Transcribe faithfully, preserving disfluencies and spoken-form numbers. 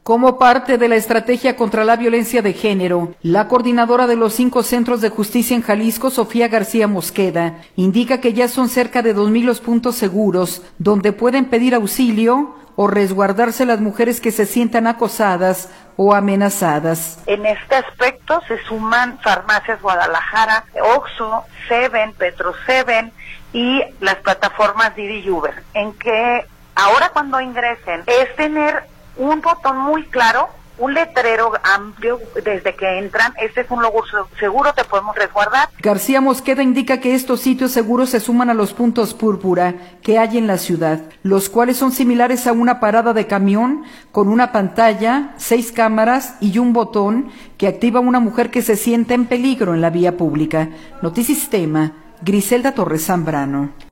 Como parte de la estrategia contra la violencia de género, la coordinadora de los cinco centros de justicia en Jalisco, Sofía García Mosqueda, indica que ya son cerca de dos mil los puntos seguros donde pueden pedir auxilio o resguardarse las mujeres que se sientan acosadas o amenazadas. En este aspecto se suman Farmacias Guadalajara, Oxxo, Seven, Petro Seven y las plataformas Didi y Uber, en que ahora cuando ingresen es tener un botón muy claro, un letrero amplio desde que entran. Este es un lugar seguro, te podemos resguardar. García Mosqueda indica que estos sitios seguros se suman a los puntos púrpura que hay en la ciudad, los cuales son similares a una parada de camión con una pantalla, seis cámaras y un botón que activa a una mujer que se sienta en peligro en la vía pública. Notisistema, Griselda Torres Zambrano.